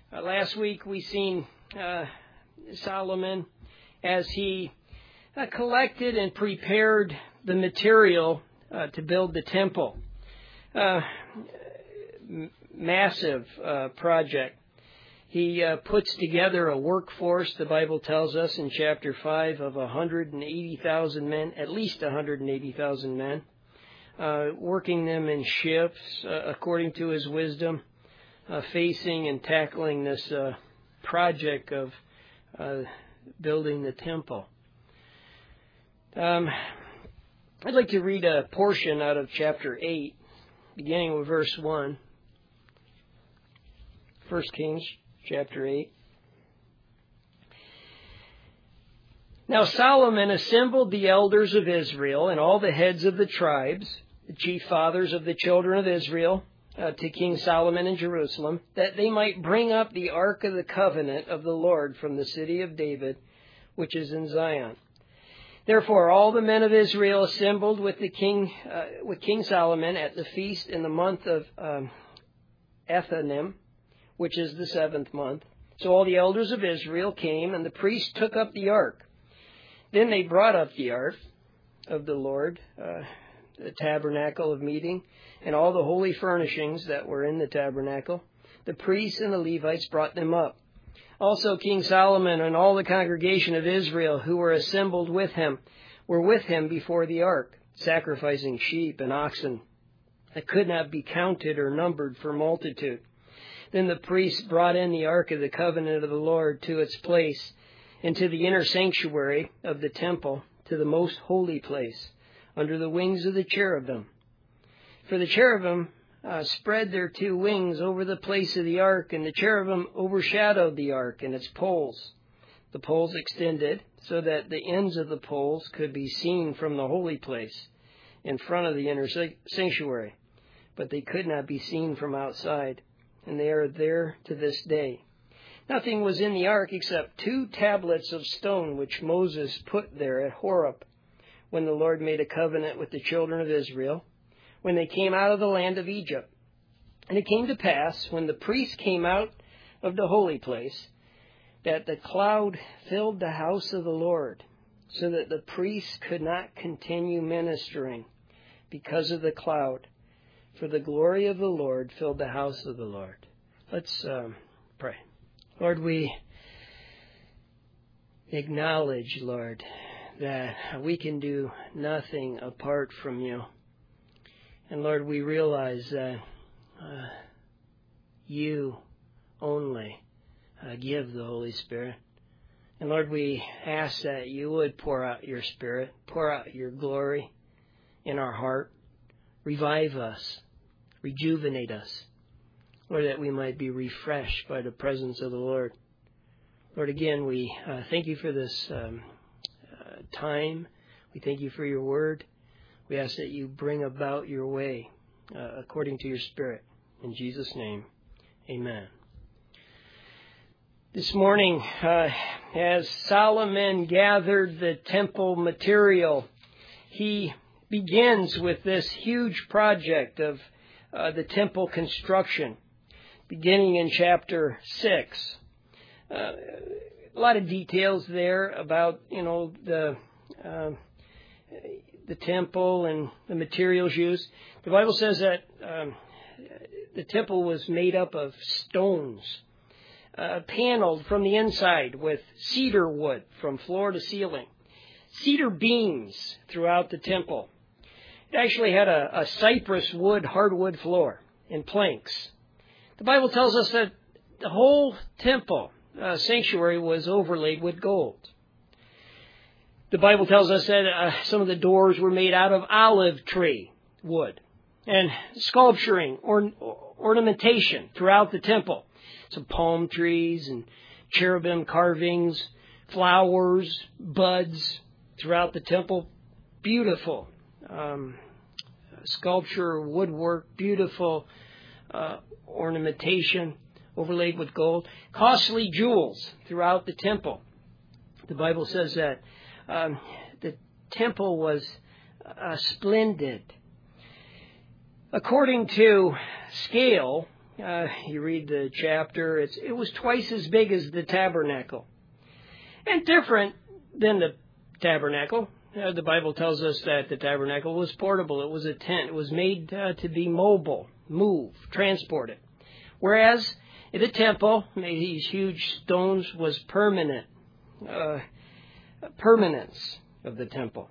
Last week we seen Solomon as he collected and prepared the material to build the temple. Massive project. He puts together a workforce, the Bible tells us in chapter 5, of 180,000 men, at least 180,000 men, working them in shifts according to his wisdom, facing and tackling this project of building the temple. I'd like to read a portion out of chapter 8, beginning with verse 1. 1 Kings chapter 8. Now Solomon assembled the elders of Israel and all the heads of the tribes, the chief fathers of the children of Israel, to King Solomon in Jerusalem, that they might bring up the ark of the covenant of the Lord from the city of David, which is in Zion. Therefore all the men of Israel assembled with King Solomon at the feast in the month of Ethanim, which is the 7th month. So all the elders of Israel came, and the priests took up the ark. Then they brought up the ark of the Lord, the tabernacle of meeting, and all the holy furnishings that were in the tabernacle. The priests and the Levites brought them up. Also King Solomon and all the congregation of Israel who were assembled with him were with him before the ark, sacrificing sheep and oxen that could not be counted or numbered for multitude. Then the priests brought in the ark of the covenant of the Lord to its place, into the inner sanctuary of the temple, to the most holy place, under the wings of the cherubim. For the cherubim spread their two wings over the place of the ark, and the cherubim overshadowed the ark and its poles. The poles extended so that the ends of the poles could be seen from the holy place in front of the inner sanctuary, but they could not be seen from outside, and they are there to this day. Nothing was in the ark except 2 tablets of stone which Moses put there at Horeb, when the Lord made a covenant with the children of Israel, when they came out of the land of Egypt. And it came to pass, when the priests came out of the holy place, that the cloud filled the house of the Lord, so that the priests could not continue ministering because of the cloud, for the glory of the Lord filled the house of the Lord. Let's pray. Lord, we acknowledge, Lord, that we can do nothing apart from you. And Lord, we realize that you only give the Holy Spirit. And Lord, we ask that you would pour out your Spirit, pour out your glory in our heart, revive us, rejuvenate us, Lord, that we might be refreshed by the presence of the Lord. Lord, again, we thank you for this time. We thank you for your word. We ask that you bring about your way according to your Spirit. In Jesus' name, amen. This morning, as Solomon gathered the temple material, he begins with this huge project of the temple construction, beginning in chapter 6. A lot of details there about, the temple and the materials used. The Bible says that the temple was made up of stones, paneled from the inside with cedar wood from floor to ceiling, cedar beams throughout the temple. It actually had a cypress wood, hardwood floor and planks. The Bible tells us that the whole temple sanctuary was overlaid with gold. The Bible tells us that some of the doors were made out of olive tree wood, and sculpturing or ornamentation throughout the temple. Some palm trees and cherubim carvings, flowers, buds throughout the temple. Beautiful sculpture, woodwork, beautiful ornamentation overlaid with gold. Costly jewels throughout the temple. The Bible says that the temple was splendid. According to scale, You read the chapter, it was twice as big as the tabernacle. And different than the tabernacle. The Bible tells us that the tabernacle was portable. It was a tent. It was made to be mobile, move, transported. Whereas the temple, these huge stones, was permanent. Permanence of the temple.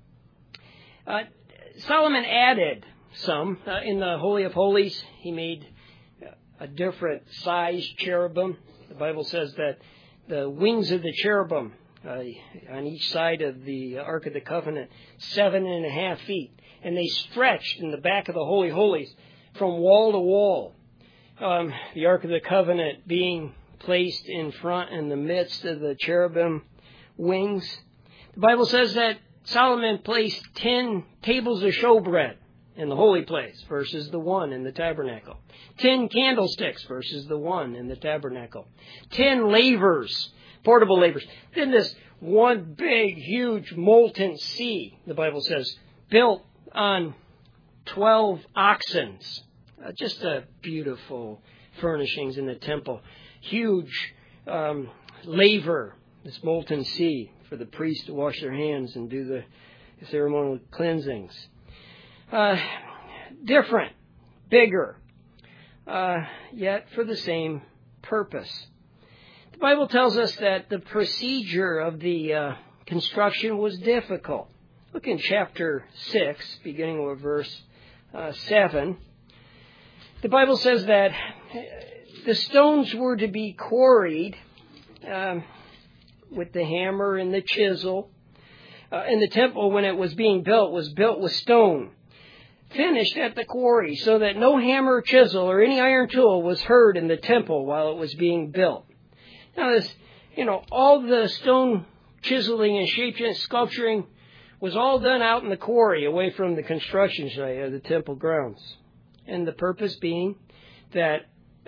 Solomon added some. In the Holy of Holies, he made a different size cherubim. The Bible says that the wings of the cherubim on each side of the Ark of the Covenant, 7.5 feet. And they stretched in the back of the Holy of Holies from wall to wall. The Ark of the Covenant being placed in front in the midst of the cherubim wings. The Bible says that Solomon placed 10 tables of showbread in the holy place versus the one in the tabernacle. 10 candlesticks versus the one in the tabernacle. 10 lavers, portable lavers. Then this one big, huge molten sea, the Bible says, built on 12 oxen. Just a beautiful furnishings in the temple. Huge laver, this molten sea, for the priests to wash their hands and do the ceremonial cleansings. Different, bigger, yet for the same purpose. The Bible tells us that the procedure of the construction was difficult. Look in chapter 6, beginning with verse 7. The Bible says that the stones were to be quarried with the hammer and the chisel. And the temple, when it was being built, was built with stone, finished at the quarry, so that no hammer or chisel or any iron tool was heard in the temple while it was being built. Now, this, all the stone chiseling and shaping and sculpturing was all done out in the quarry, away from the construction site of the temple grounds. And the purpose being that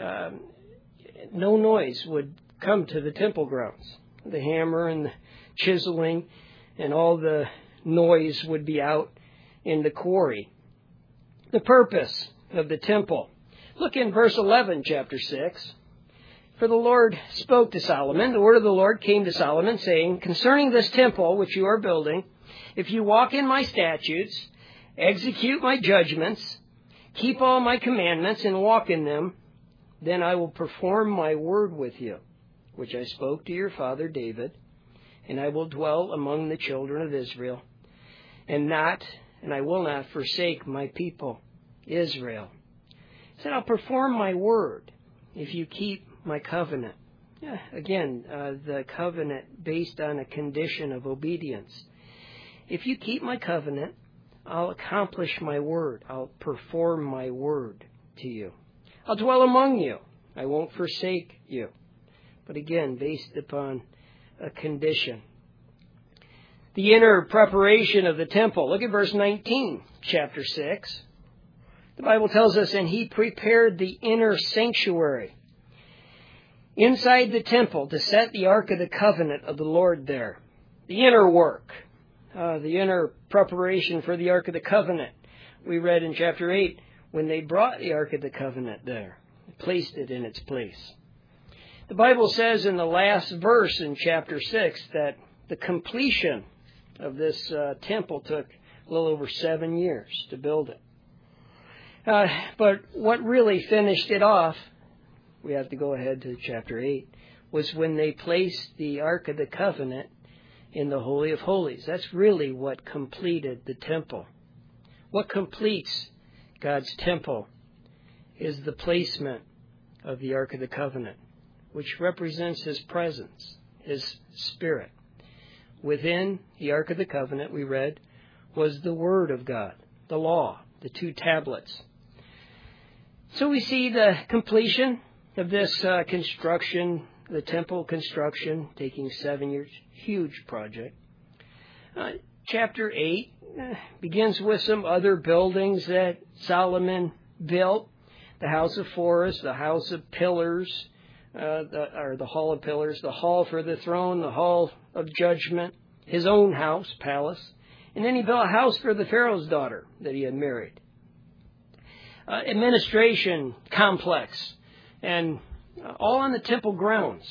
no noise would come to the temple grounds. The hammer and the chiseling and all the noise would be out in the quarry. The purpose of the temple. Look in verse 11, chapter 6. For the Lord spoke to Solomon. The word of the Lord came to Solomon, saying, concerning this temple which you are building, if you walk in my statutes, execute my judgments, keep all my commandments, and walk in them, then I will perform my word with you, which I spoke to your father David, and I will dwell among the children of Israel, and I will not forsake my people, Israel. He said, I'll perform my word if you keep my covenant. Again, the covenant based on a condition of obedience. If you keep my covenant, I'll accomplish my word. I'll perform my word to you. I'll dwell among you. I won't forsake you. But again, based upon a condition. The inner preparation of the temple. Look at verse 19, chapter 6. The Bible tells us, and he prepared the inner sanctuary inside the temple to set the Ark of the Covenant of the Lord there. The inner work, the inner preparation for the Ark of the Covenant. We read in chapter 8, when they brought the Ark of the Covenant there, placed it in its place. The Bible says in the last verse in chapter 6 that the completion of this temple took a little over 7 years to build it. But what really finished it off, we have to go ahead to chapter 8, was when they placed the Ark of the Covenant in the Holy of Holies. That's really what completed the temple. What completes God's temple is the placement of the Ark of the Covenant, which represents His presence, His Spirit. Within the Ark of the Covenant, we read, was the Word of God, the law, the 2 tablets. So we see the completion of this construction, the temple construction, taking 7 years. Huge project. Chapter 8 begins with some other buildings that Solomon built. The House of Forest, the House of Pillars, the Hall of Pillars, the Hall for the Throne, the Hall of Judgment, his own house, palace. And then he built a house for the Pharaoh's daughter that he had married. administration complex, and all on the temple grounds.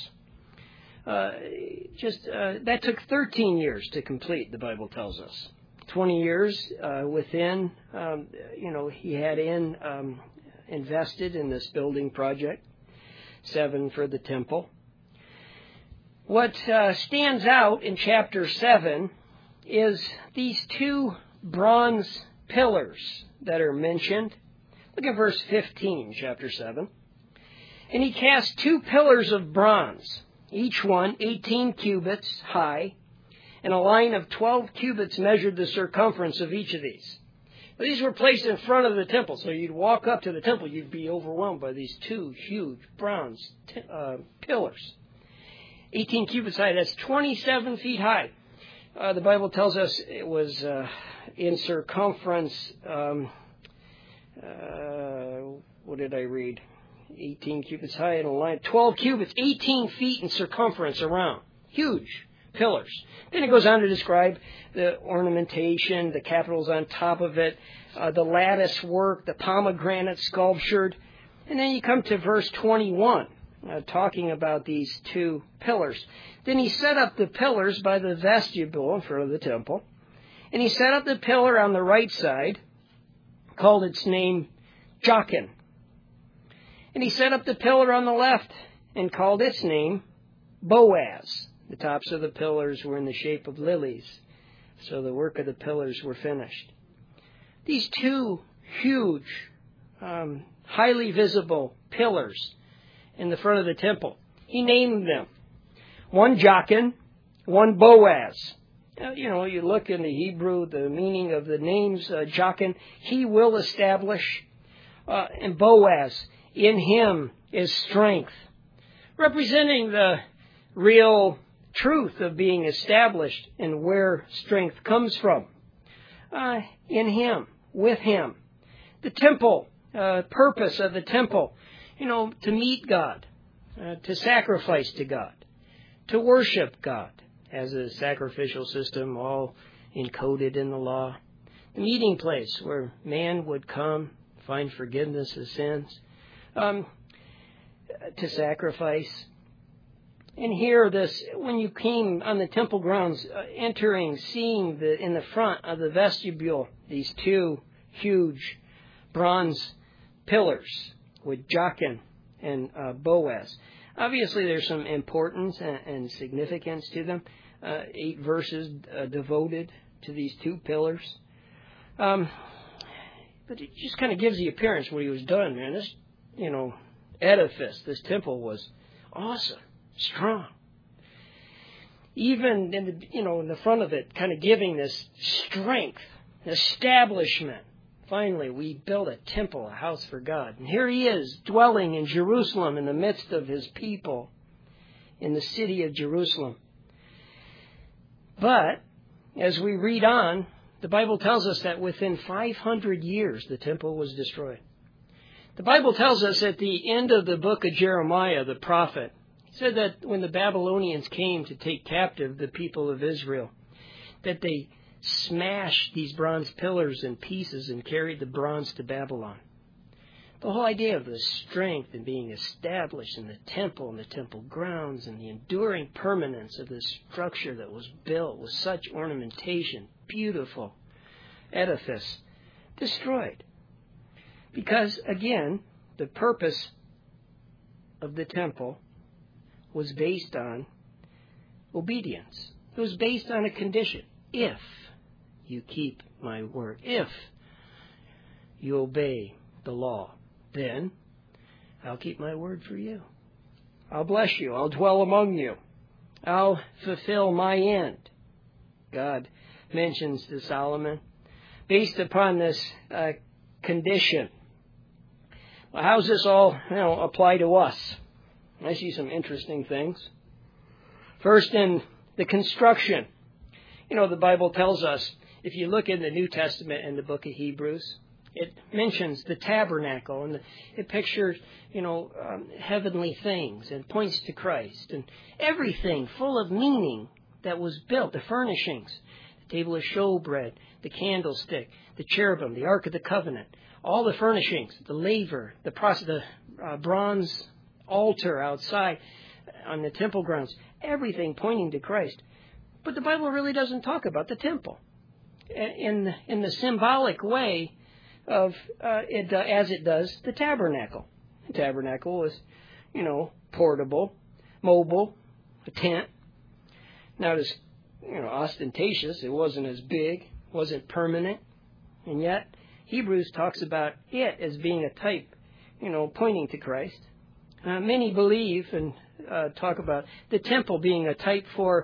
That took 13 years to complete, the Bible tells us. 20 years within, he had invested in this building project, 7 for the temple. What stands out in chapter 7 is these 2 bronze pillars that are mentioned. Look at verse 15, chapter 7. And he cast 2 pillars of bronze, each one 18 cubits high, and a line of 12 cubits measured the circumference of each of these. These were placed in front of the temple, so you'd walk up to the temple, you'd be overwhelmed by these 2 huge bronze pillars. 18 cubits high, that's 27 feet high. The Bible tells us it was in circumference, what did I read? 18 cubits high and a line, 12 cubits, 18 feet in circumference around. Huge pillars. Then it goes on to describe the ornamentation, the capitals on top of it, the lattice work, the pomegranate sculptured. And then you come to verse 21, talking about these 2 pillars. Then he set up the pillars by the vestibule in front of the temple. And he set up the pillar on the right side, called its name Jachin. And he set up the pillar on the left and called its name Boaz. The tops of the pillars were in the shape of lilies, so the work of the pillars were finished. These 2 huge, highly visible pillars in the front of the temple, he named them. One Jachin, one Boaz. You look in the Hebrew, the meaning of the names, Jachin, he will establish, and Boaz, in him is strength, representing the real truth of being established and where strength comes from. In him, with him. The temple, purpose of the temple, to meet God, to sacrifice to God, to worship God as a sacrificial system, all encoded in the law. The meeting place where man would come, find forgiveness of sins, to sacrifice. And here, when you came on the temple grounds, entering, seeing in the front of the vestibule, these 2 huge bronze pillars with Jachin and Boaz. Obviously, there's some importance and significance to them. 8 verses devoted to these 2 pillars. But it just kind of gives the appearance what he was done, man. This, edifice, this temple was awesome. Strong. Even in the front of it, kind of giving this strength, establishment. Finally, we built a temple, a house for God. And here he is, dwelling in Jerusalem in the midst of his people, in the city of Jerusalem. But, as we read on, the Bible tells us that within 500 years, the temple was destroyed. The Bible tells us at the end of the book of Jeremiah, the prophet, said that when the Babylonians came to take captive the people of Israel, that they smashed these bronze pillars in pieces and carried the bronze to Babylon. The whole idea of the strength and being established in the temple and the temple grounds and the enduring permanence of this structure that was built with such ornamentation, beautiful edifice, destroyed. Because, again, the purpose of the temple was based on obedience. It was based on a condition. If you keep my word, if you obey the law, then I'll keep my word for you. I'll bless you. I'll dwell among you. I'll fulfill my end. God mentions to Solomon, based upon this condition. Well, how does this all apply to us? I see some interesting things. First, in the construction. The Bible tells us, if you look in the New Testament in the book of Hebrews, it mentions the tabernacle, and it pictures, heavenly things, and points to Christ, and everything full of meaning that was built, the furnishings. The table of showbread, the candlestick, the cherubim, the Ark of the Covenant, all the furnishings, the laver, the bronze altar outside on the temple grounds, everything pointing to Christ. But the Bible really doesn't talk about the temple in the symbolic way of as it does the tabernacle. The tabernacle was, portable, mobile, a tent. Not as, ostentatious. It wasn't as big, wasn't permanent. And yet, Hebrews talks about it as being a type, pointing to Christ. Many believe and talk about the temple being a type for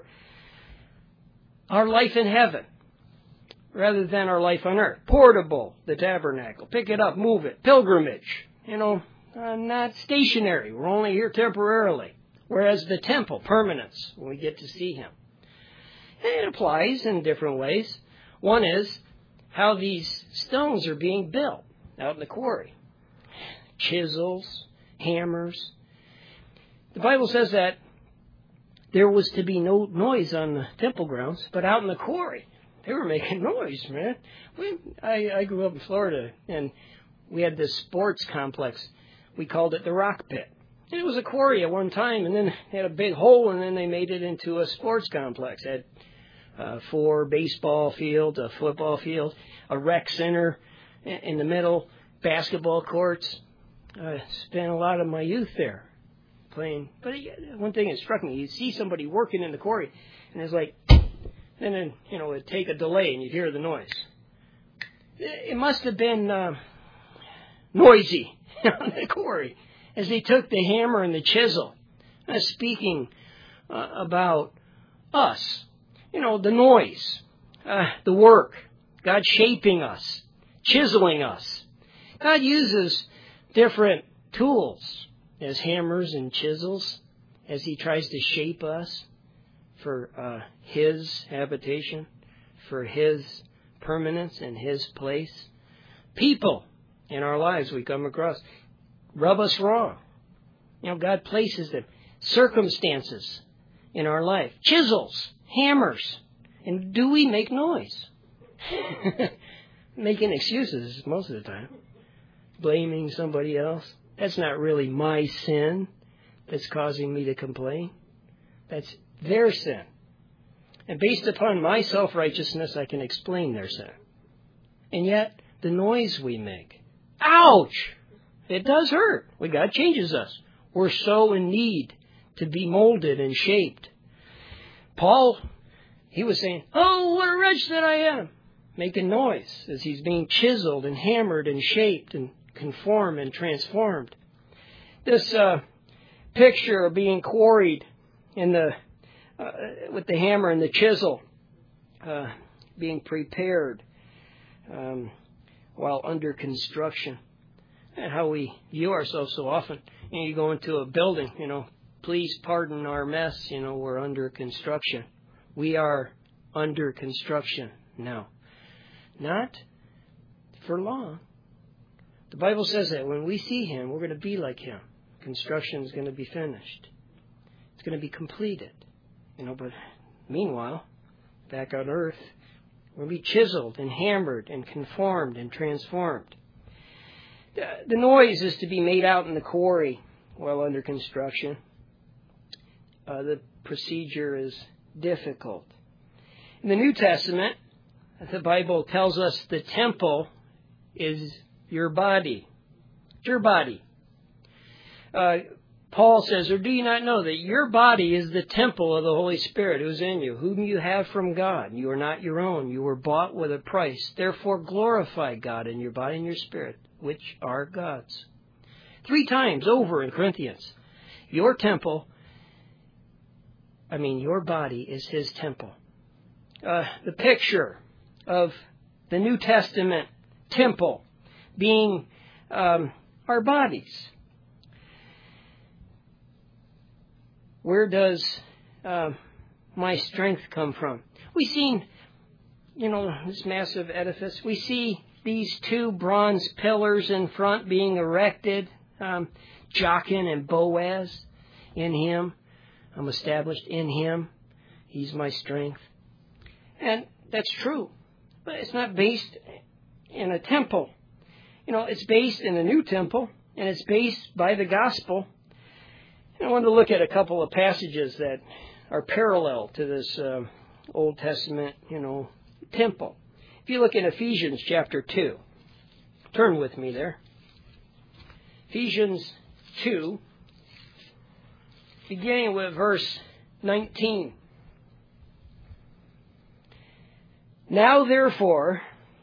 our life in heaven rather than our life on earth. Portable, the tabernacle. Pick it up, move it. Pilgrimage, not stationary. We're only here temporarily. Whereas the temple, permanence, when we get to see Him. And it applies in different ways. One is how these stones are being built out in the quarry. Chisels, hammers. The Bible says that there was to be no noise on the temple grounds, but out in the quarry, they were making noise, man. I grew up in Florida, and we had this sports complex. We called it the Rock Pit. And it was a quarry at one time, and then they had a big hole, and then they made it into a sports complex. It had 4 baseball fields, a football field, a rec center in the middle, basketball courts. I spent a lot of my youth there playing. But one thing that struck me, you see somebody working in the quarry, and it's like, and then, it'd take a delay, and you'd hear the noise. It must have been noisy on the quarry as they took the hammer and the chisel, speaking about us. The noise, the work, God shaping us, chiseling us. God uses different tools as hammers and chisels as He tries to shape us for His habitation, for His permanence and His place. People in our lives we come across rub us wrong. God places them. Circumstances in our life. Chisels, hammers. And do we make noise? Making excuses most of the time. Blaming somebody else. That's not really my sin that's causing me to complain. That's their sin. And based upon my self-righteousness, I can explain their sin. And yet, the noise we make. Ouch! It does hurt when God changes us. We're so in need to be molded and shaped. Paul, he was saying, "Oh, what a wretch that I am," making noise as he's being chiseled and hammered and shaped and conformed and transformed. This picture of being quarried in with the hammer and the chisel, being prepared while under construction. And how we view ourselves so often. You go into a building, please pardon our mess, we're under construction. We are under construction now. Not for long. The Bible says that when we see Him, we're going to be like Him. Construction is going to be finished. It's going to be completed. But meanwhile, back on earth, we'll be chiseled and hammered and conformed and transformed. The noise is to be made out in the quarry while under construction. The procedure is difficult. In the New Testament, the Bible tells us the temple is your body. It's your body. Paul says, "Or do you not know that your body is the temple of the Holy Spirit who is in you, whom you have from God? You are not your own. You were bought with a price. Therefore glorify God in your body and your spirit, which are God's." 3 times over in Corinthians. Your body is His temple. The picture of the New Testament temple being our bodies. Where does my strength come from? We've seen, this massive edifice. We see these 2 bronze pillars in front being erected. Jachin and Boaz, in Him. I'm established in Him. He's my strength. And That's true. But it's not based in a temple. It's based in a new temple, and it's based by the gospel. And I want to look at a couple of passages that are parallel to this Old Testament, temple. If you look in Ephesians chapter 2, turn with me there. Ephesians 2, beginning with verse 19. Now, therefore,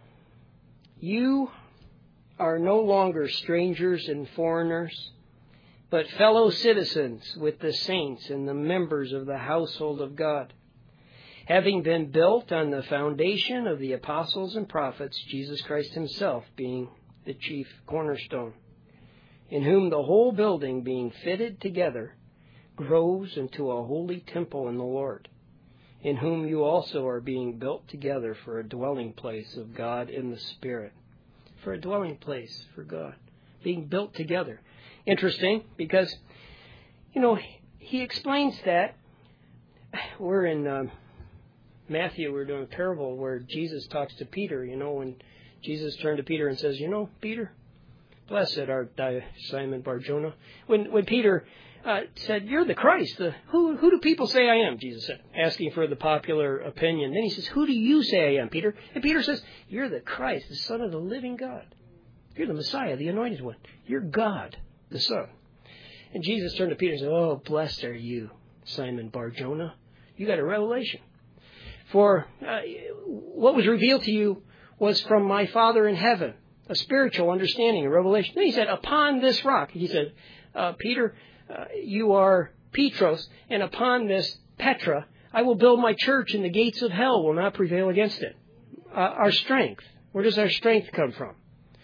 you are no longer strangers and foreigners, but fellow citizens with the saints and the members of the household of God, having been built on the foundation of the apostles and prophets, Jesus Christ himself being the chief cornerstone, in whom the whole building being fitted together grows into a holy temple in the Lord, in whom you also are being built together for a dwelling place of God in the Spirit. For a dwelling place for God, being built together. Interesting, because, he explains that. We're in Matthew, we're doing a parable where Jesus talks to Peter, when Jesus turned to Peter and says, Peter, blessed art thou, Simon Bar-Jonah. When Peter said, you're the Christ, who do people say I am? Jesus said, asking for the popular opinion. Then he says, who do you say I am, Peter? And Peter says, you're the Christ, the Son of the living God. You're the Messiah, the Anointed One. You're God, the Son. And Jesus turned to Peter and said, oh, blessed are you, Simon Bar-Jonah. You got a revelation. For what was revealed to you was from my Father in heaven, a spiritual understanding, a revelation. Then he said, upon this rock, he said, Peter, you are Petros, and upon this Petra, I will build my church, and the gates of hell will not prevail against it. Our strength. Where does our strength come from?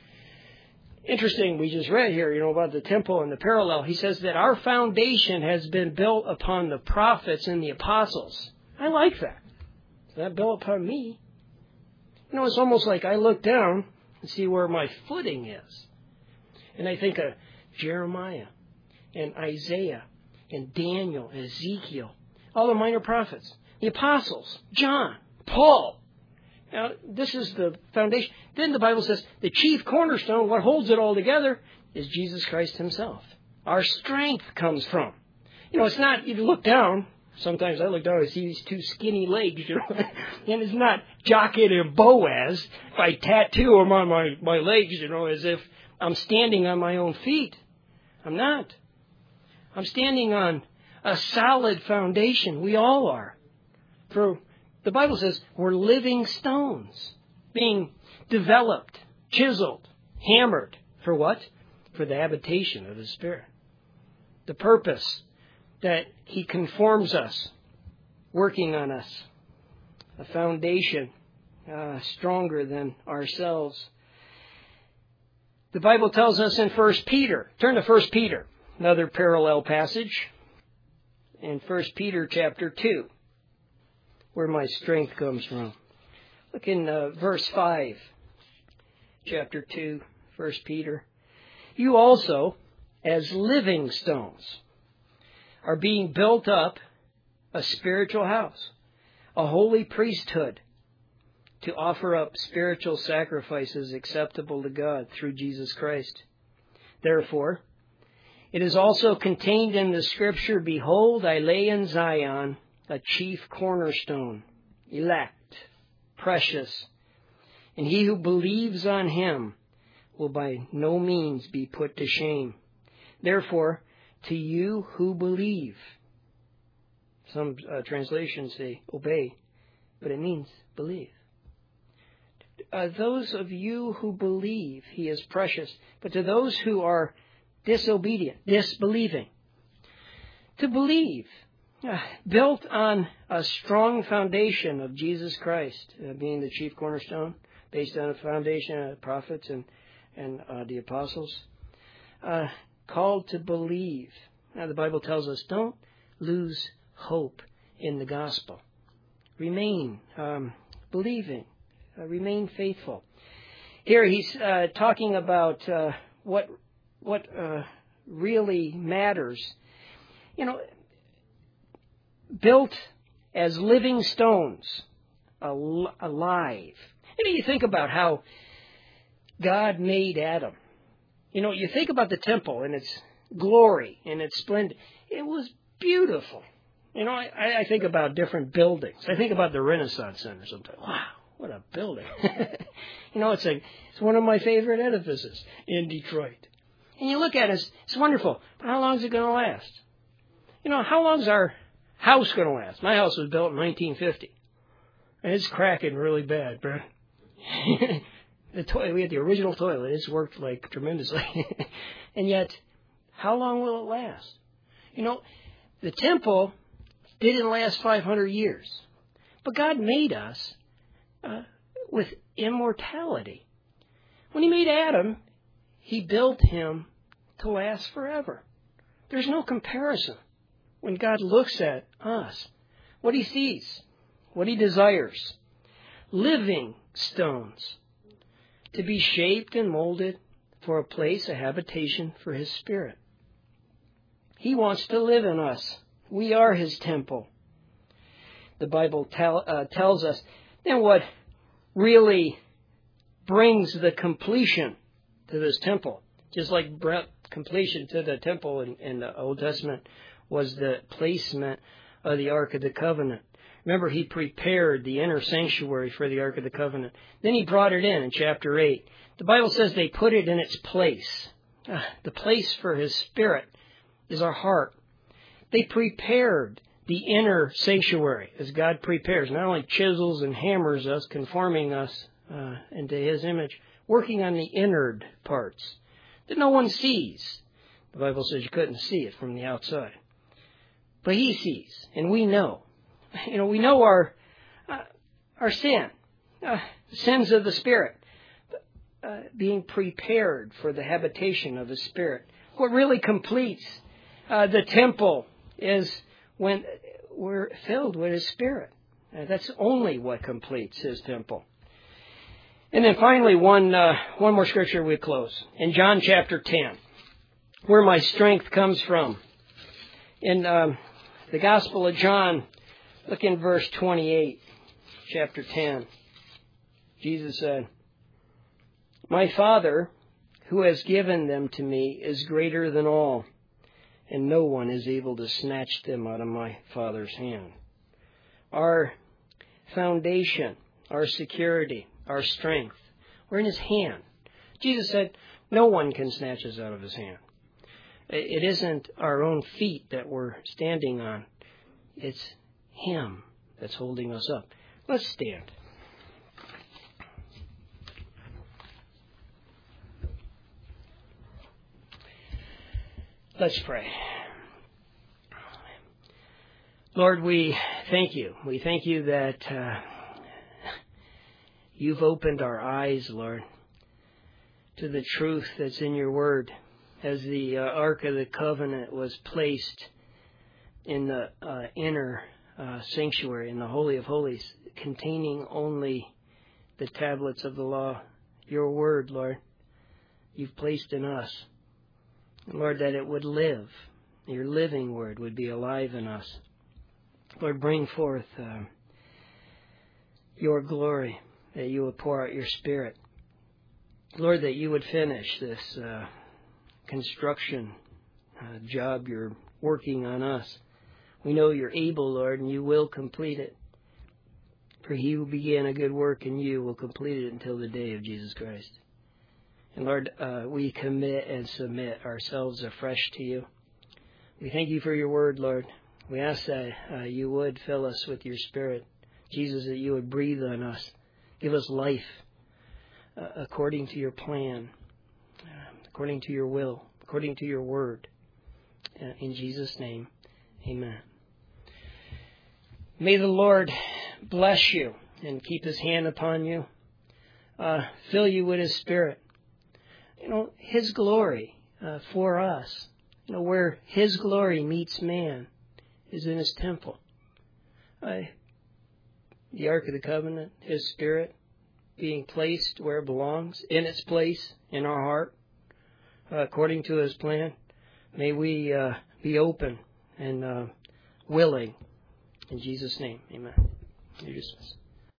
Interesting, we just read here, about the temple and the parallel. He says that our foundation has been built upon the prophets and the apostles. I like that. It's not built upon me. It's almost like I look down and see where my footing is. And I think of Jeremiah and Isaiah and Daniel and Ezekiel, all the minor prophets, the apostles, John, Paul. Now, this is the foundation. Then the Bible says the chief cornerstone, what holds it all together, is Jesus Christ himself. Our strength comes from. It's not, you look down. Sometimes I look down and see these two skinny legs, and it's not Jochid and Boaz. If I tattoo them on my legs, as if I'm standing on my own feet. I'm not. I'm standing on a solid foundation. We all are. For the Bible says we're living stones, being developed, chiseled, hammered. For what? For the habitation of the Spirit. The purpose that he conforms us, working on us. A foundation stronger than ourselves. The Bible tells us in 1 Peter, turn to 1 Peter, another parallel passage, in 1 Peter chapter 2, where my strength comes from. Look in verse 5, chapter 2, 1 Peter. You also, as living stones, are being built up a spiritual house, a holy priesthood, to offer up spiritual sacrifices acceptable to God through Jesus Christ. Therefore, it is also contained in the Scripture, behold, I lay in Zion a chief cornerstone, elect, precious, and he who believes on him will by no means be put to shame. Therefore, to you who believe, some translations say obey, but it means believe. Those of you who believe, he is precious. But to those who are disobedient, disbelieving, to believe, built on a strong foundation of Jesus Christ, being the chief cornerstone, based on a foundation of the prophets and the apostles, called to believe. Now the Bible tells us, don't lose hope in the gospel. Remain believing. Remain faithful. Here he's talking about what really matters. Built as living stones alive. You think about how God made Adam. You think about the temple and its glory and its splendor. It was beautiful. I think about different buildings. I think about the Renaissance Center sometimes. Wow, what a building. It's one of my favorite edifices in Detroit. And you look at it, it's wonderful. But how long is it going to last? How long is our house going to last? My house was built in 1950. And it's cracking really bad, bro. We had the original toilet. It's worked tremendously. And yet, how long will it last? The temple didn't last 500 years. But God made us with immortality. When He made Adam, He built him to last forever. There's no comparison when God looks at us. What He sees, what He desires. Living stones to be shaped and molded for a place, a habitation for His Spirit. He wants to live in us. We are His temple. The Bible tells us then what really brings the completion to this temple. Just like completion to the temple in the Old Testament was the placement of the Ark of the Covenant. Remember, He prepared the inner sanctuary for the Ark of the Covenant. Then He brought it in chapter 8. The Bible says they put it in its place. The place for His Spirit is our heart. They prepared the inner sanctuary as God prepares, not only chisels and hammers us, conforming us into His image, working on the innard parts that no one sees. The Bible says you couldn't see it from the outside. But He sees, and we know. We know our sin, sins of the Spirit, being prepared for the habitation of the Spirit. What really completes the temple is when we're filled with His Spirit. That's only what completes His temple. And then finally, one more scripture we close. In John chapter 10, where my strength comes from. In the Gospel of John, look in verse 28, chapter 10. Jesus said, "My Father, who has given them to me, is greater than all, and no one is able to snatch them out of my Father's hand." Our foundation, our security, our strength, we're in His hand. Jesus said, no one can snatch us out of His hand. It isn't our own feet that we're standing on. It's Him that's holding us up. Let's stand. Let's pray. Lord, we thank You. We thank You that You've opened our eyes, Lord, to the truth that's in Your Word. As the Ark of the Covenant was placed in the inner sanctuary, in the Holy of Holies, containing only the tablets of the law, Your Word, Lord, You've placed in us. Lord, that it would live. Your living Word would be alive in us. Lord, bring forth Your glory, that You would pour out Your Spirit. Lord, that You would finish this construction job You're working on us. We know You're able, Lord, and You will complete it. For He who began a good work in You will complete it until the day of Jesus Christ. And Lord, we commit and submit ourselves afresh to You. We thank You for Your Word, Lord. We ask that You would fill us with Your Spirit. Jesus, that You would breathe on us. Give us life according to Your plan, according to Your will, according to Your Word. In Jesus' name, amen. May the Lord bless you and keep His hand upon you, fill you with His Spirit. His glory for us, where His glory meets man is in His temple. The Ark of the Covenant, His Spirit, being placed where it belongs, in its place, in our heart, according to His plan. May we be open and willing. In Jesus' name, amen. You're dismissed.